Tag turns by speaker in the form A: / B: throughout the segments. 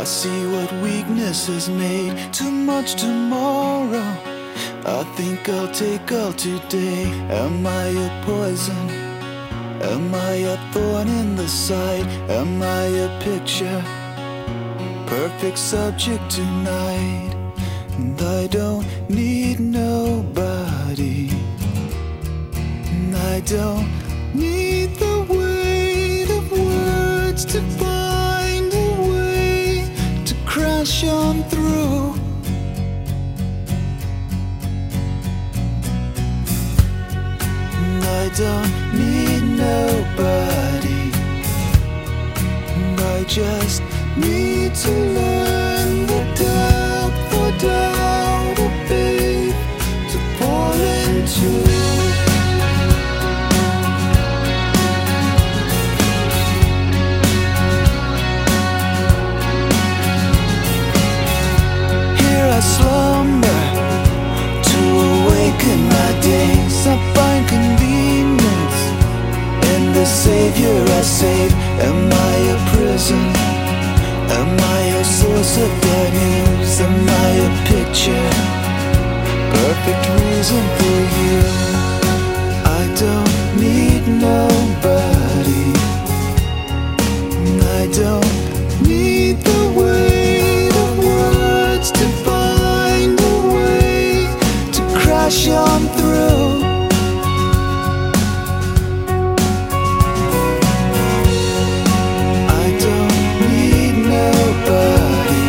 A: I see what weakness has made too much tomorrow. I think I'll take all today. Am I a poison? Am I a thorn in the side? Am I a picture? Perfect subject tonight. And I don't need nobody. And I don't need the weight of words to find a way to crash on through. And I don't need nobody. And I just need to learn the depth or doubt of faith to fall into. I slumber to awaken my days. I find convenience in the Savior I save. Am I a prison? Am I a source of bad news? Am I a picture? Perfect reason for you. I don't need nobody. I don't need the weight of words to find a way to crash on through. I don't need nobody.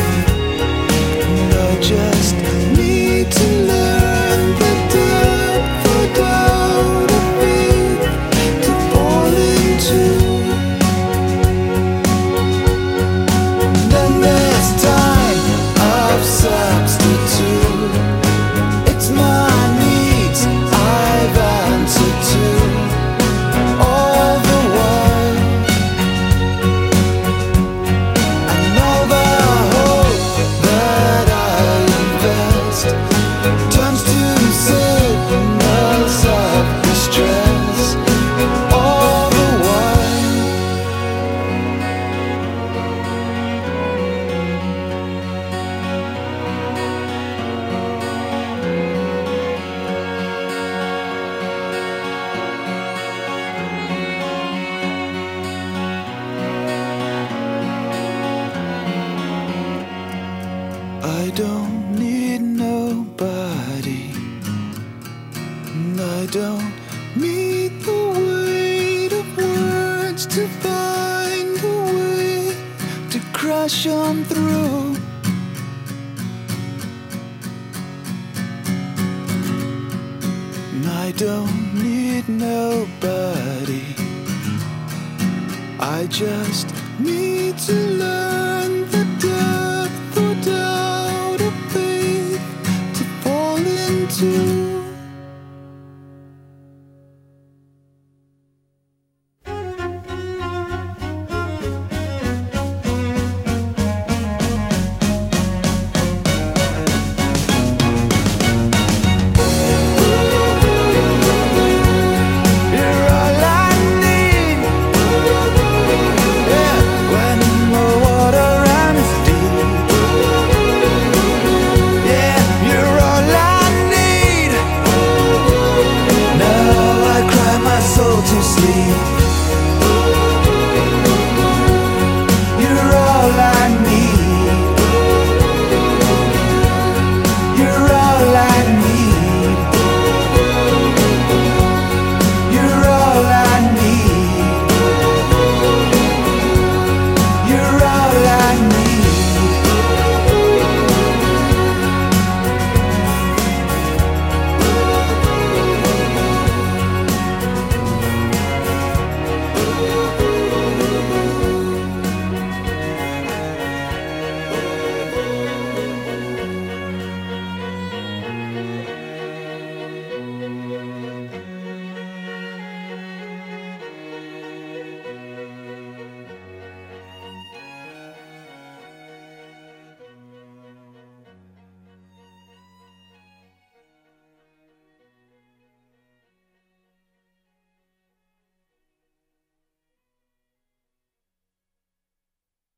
A: I just need to learn the depth or doubt of faith to fall into. Then there's time of substitute. It's my needs I've answered to all the while. And all the hope that I invest turns to signals of distress all the while. I don't need nobody. And I don't need the weight of words to find a way to crash on through. And I don't need nobody. I just need to learn